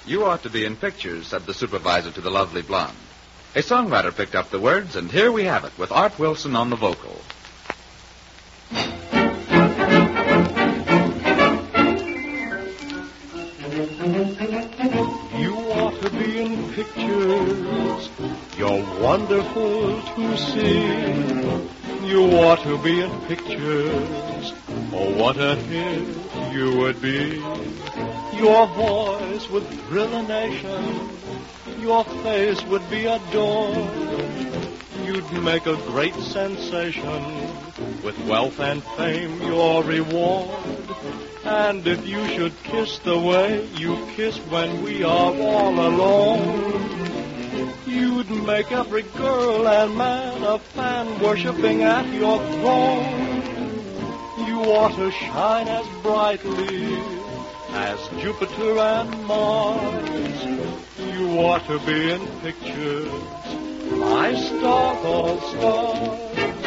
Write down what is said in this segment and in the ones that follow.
You ought to be in pictures, said the supervisor to the lovely blonde. A songwriter picked up the words, and here we have it, with Art Wilson on the vocal. You ought to be in pictures. You're wonderful to see. You ought to be in pictures. Oh, what a hit you would be. Your voice would thrill a nation. Your face would be adored. You'd make a great sensation. With wealth and fame, your reward. And if you should kiss the way you kiss when we are all alone, you'd make every girl and man a fan worshipping at your throne. You ought to shine as brightly as Jupiter and Mars. You ought to be in pictures, my star called stars.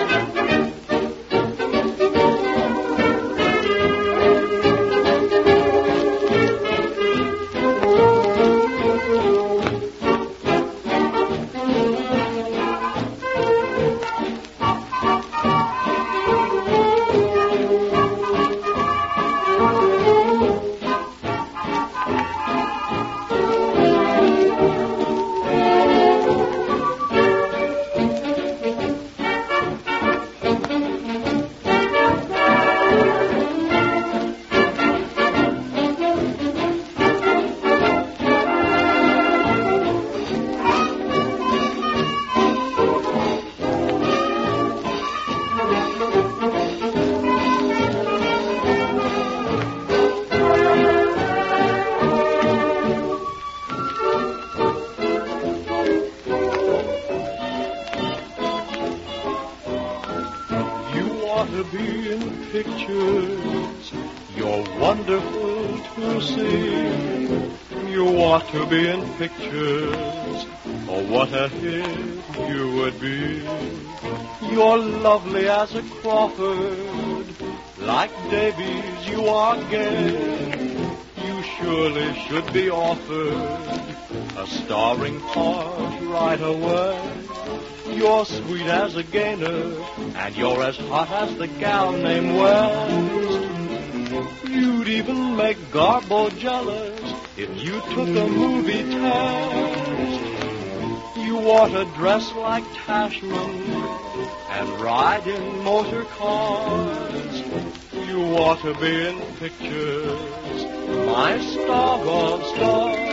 To be in pictures, you're wonderful to see. You ought to be in pictures, oh what a hit you would be. You're lovely as a Crawford, like Davies you are gay. You surely should be offered a starring part right away. You're sweet as a gainer, and you're as hot as the gal named West. You'd even make Garbo jealous if you took a movie test. You ought to dress like Tashman and ride in motor cars. You ought to be in pictures, my star of stars.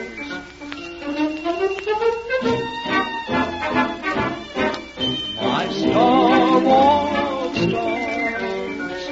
Star of stars.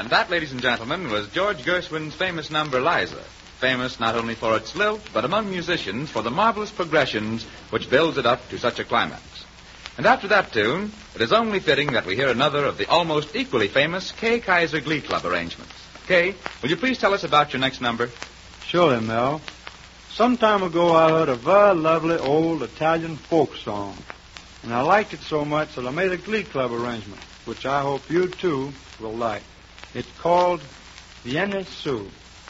And that, ladies and gentlemen, was George Gershwin's famous number, Liza. Famous not only for its lilt, but among musicians for the marvelous progressions which builds it up to such a climax. And after that tune, it is only fitting that we hear another of the almost equally famous Kay Kaiser Glee Club arrangements. Kay, will you please tell us about your next number? Surely, Mel. Some time ago, I heard a very lovely old Italian folk song, and I liked it so much that I made a Glee Club arrangement, which I hope you, too, will like. It's called Vieni Su.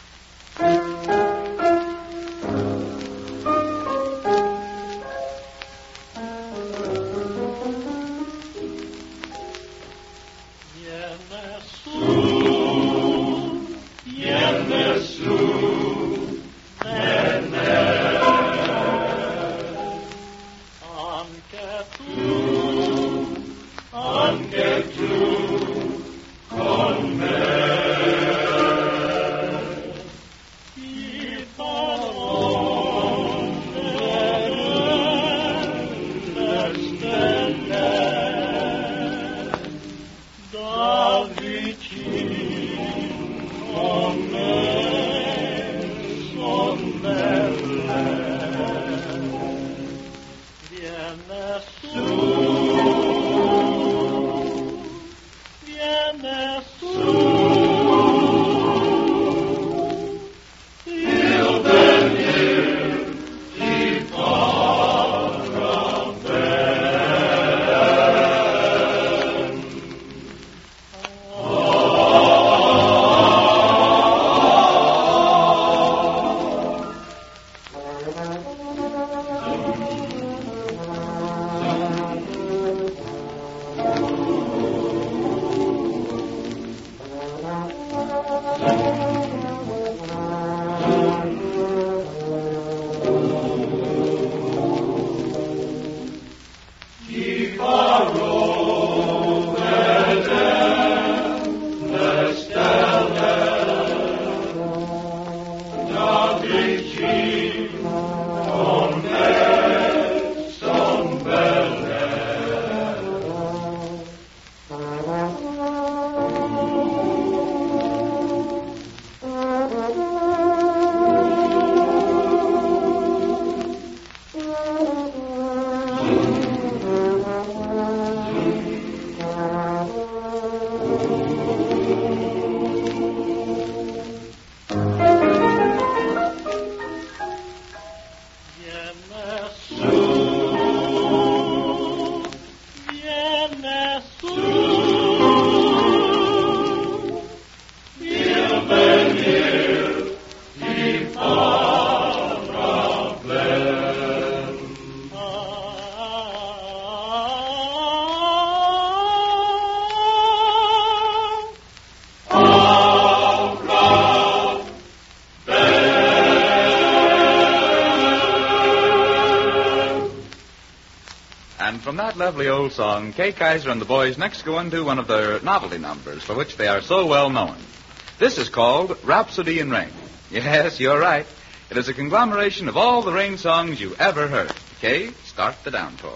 From that lovely old song, Kay Kaiser and the boys next go into one of their novelty numbers for which they are so well known. This is called Rhapsody in Rain. Yes, you're right. It is a conglomeration of all the rain songs you ever heard. Kay, start the downpour.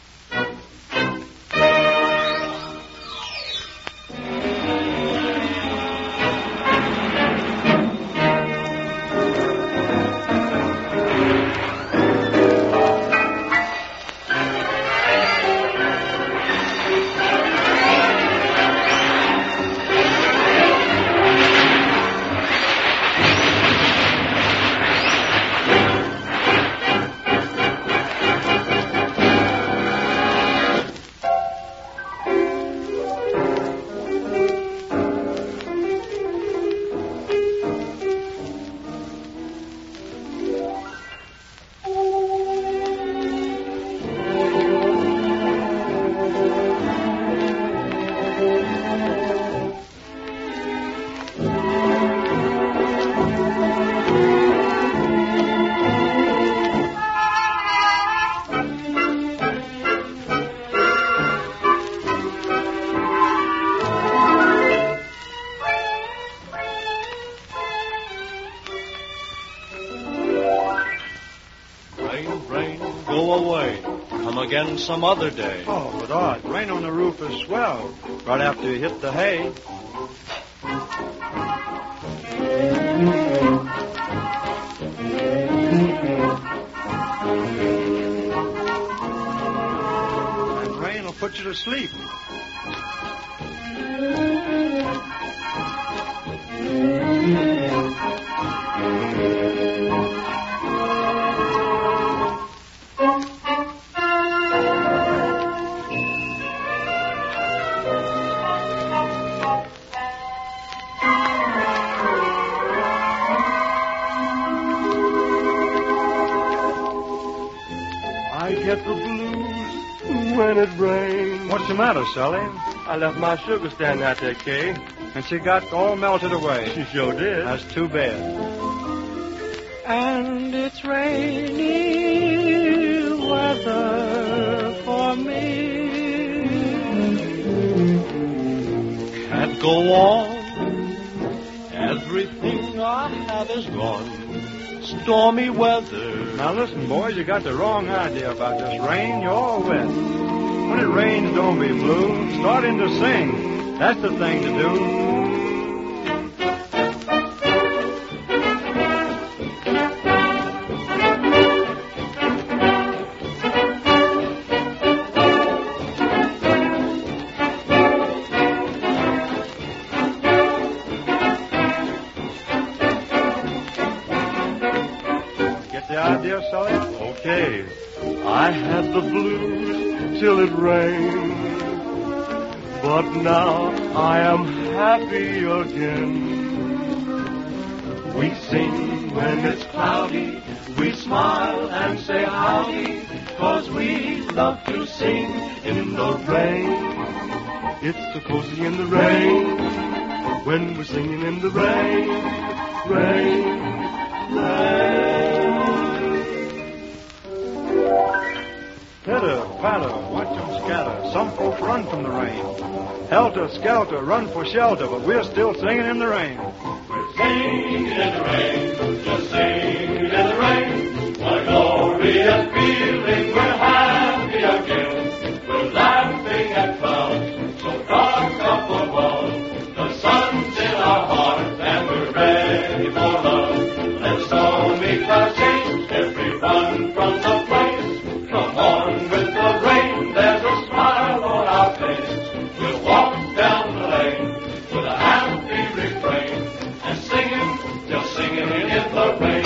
Again some other day. Oh, but Art, rain on the roof is swell right after you hit the hay. And rain will put you to sleep. I get the blues when it rains. What's the matter, Sully? I left my sugar stand out there, Kay. And she got all melted away. She sure did. That's too bad. And it's rainy weather for me. Can't go on. Everything I have is gone. Stormy weather. Now listen, boys, you got the wrong idea about this rain. You're all wet. When it rains, don't be blue. Start in to sing. That's the thing to do. Get the idea, Sully? Okay. I had the blues till it rained. But now I am happy again. We sing when it's cloudy. We smile and say howdy. 'Cause we love to sing in the rain. It's so cozy in the rain. When we're singing in the rain. Rain. Pitter, patter, watch them scatter. Some folks run from the rain. Helter, skelter, run for shelter, but we're still singing in the rain. We're singing in the rain, just singing in the rain. What a glorious feeling, we're happy again. We're laughing at clouds, so dark up above. The sun's in our hearts and we're ready for love. Let's all make our change, everyone from the place. Come on with the rain, there's a smile on our face. We'll walk down the lane with a happy refrain and singing, just singing in the rain.